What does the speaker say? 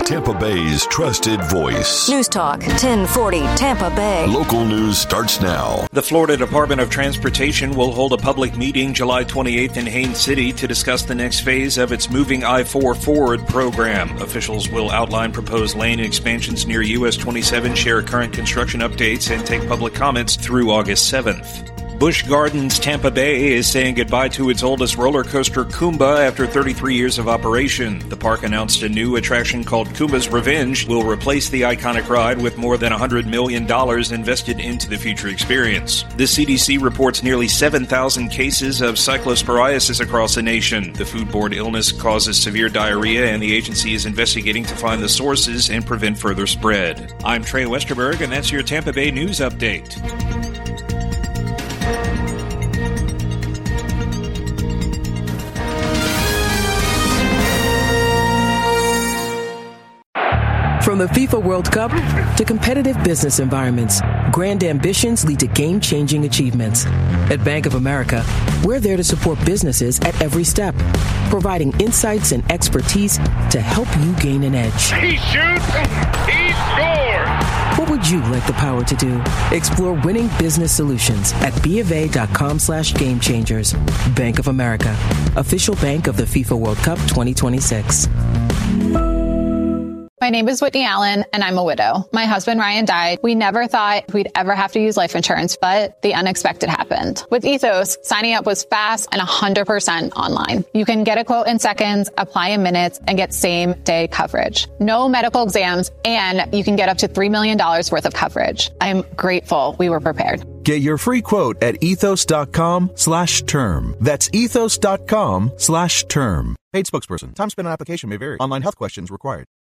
Tampa Bay's trusted voice. News Talk 1040 Tampa Bay. Local news starts now. The Florida Department of Transportation will hold a public meeting July 28th in Haines City to discuss the next phase of its Moving I-4 Forward program. Officials will outline proposed lane expansions near US 27, share current construction updates, and take public comments through August 7th. Busch Gardens Tampa Bay is saying goodbye to its oldest roller coaster, Kumba, after 33 years of operation. The park announced a new attraction called Kumba's Revenge will replace the iconic ride with more than $100 million invested into the future experience. The CDC reports nearly 7,000 cases of cyclosporiasis across the nation. The foodborne illness causes severe diarrhea, and the agency is investigating to find the sources and prevent further spread. I'm Trey Westerberg, and that's your Tampa Bay News Update. From the FIFA World Cup to competitive business environments, grand ambitions lead to game-changing achievements. At Bank of America, we're there to support businesses at every step, providing insights and expertise to help you gain an edge. He shoots, he scores! What would you like the power to do? Explore winning business solutions at BofA.com/gamechangers. Bank of America, official bank of the FIFA World Cup 2026. My name is Whitney Allen, and I'm a widow. My husband, Ryan, died. We never thought we'd ever have to use life insurance, but the unexpected happened. With Ethos, signing up was fast and 100% online. You can get a quote in seconds, apply in minutes, and get same-day coverage. No medical exams, and you can get up to $3 million worth of coverage. I'm grateful we were prepared. Get your free quote at ethos.com/term. That's ethos.com/term. Paid spokesperson. Time spent on application may vary. Online health questions required.